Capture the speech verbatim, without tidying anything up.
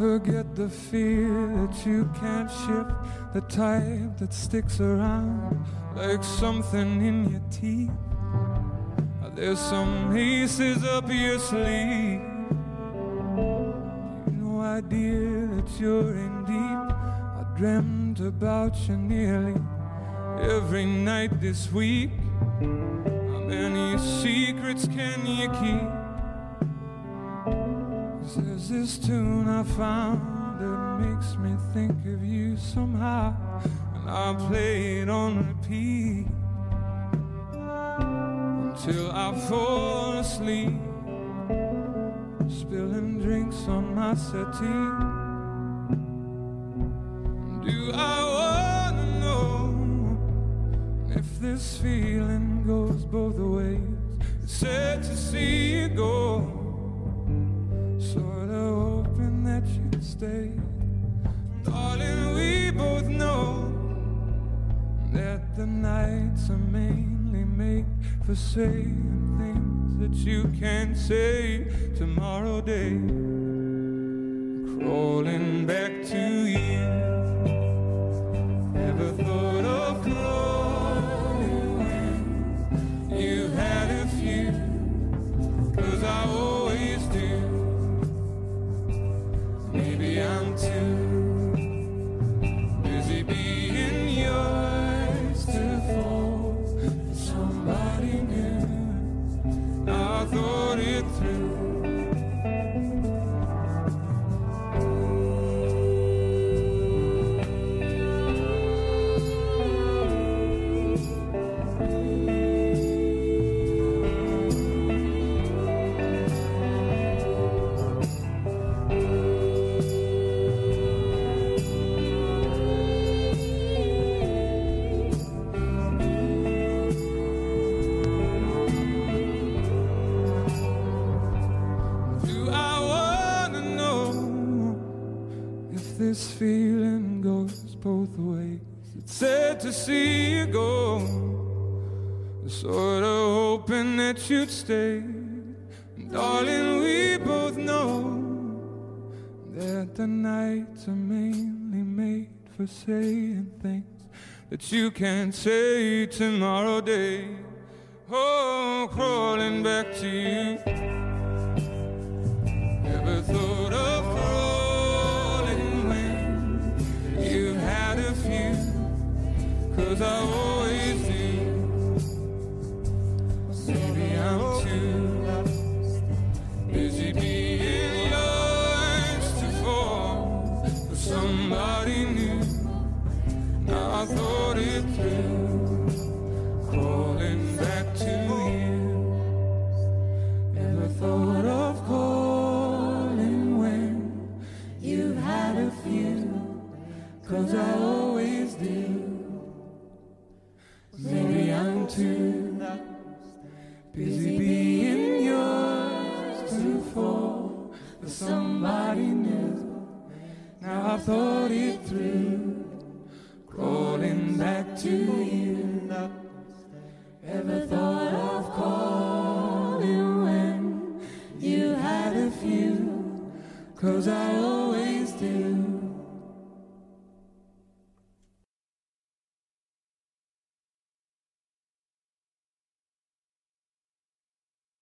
ever get the fear that you can't shift, the type that sticks around like something in your teeth? There's some aces up your sleeve. You've no idea that you're in deep. I dreamt about you nearly every night this week. How many secrets can you keep? 'Cause there's this tune I found that makes me think of you somehow, and I play it on repeat till I fall asleep, spilling drinks on my settee. Do I wanna know if this feeling goes both ways? It's sad to see you go, sorta hoping that you'd stay. Darling, we both know that the nights are mainly made for saying things that you can't say tomorrow day. Crawling back to you. Never thought of crawling when you had a few, 'cause I always do. Maybe I'm too busy being yours to fall for somebody new. I thought it through. This feeling goes both ways. It's sad to see you go, sort of hoping that you'd stay. And darling, we both know that the nights are mainly made for saying things that you can't say tomorrow day. Oh, crawling back to you. Never thought of crawling. You had a few, 'cause I always do. Maybe I'm too busy being yours to fall for somebody new. Now I thought it through, crawling back to you. Never thought of calling when you've had a few, 'cause I always do. Maybe I'm too busy being yours to fall for somebody new. Now I've thought it through, crawling back to you. Ever thought of calling when you had a few? 'Cause I always do.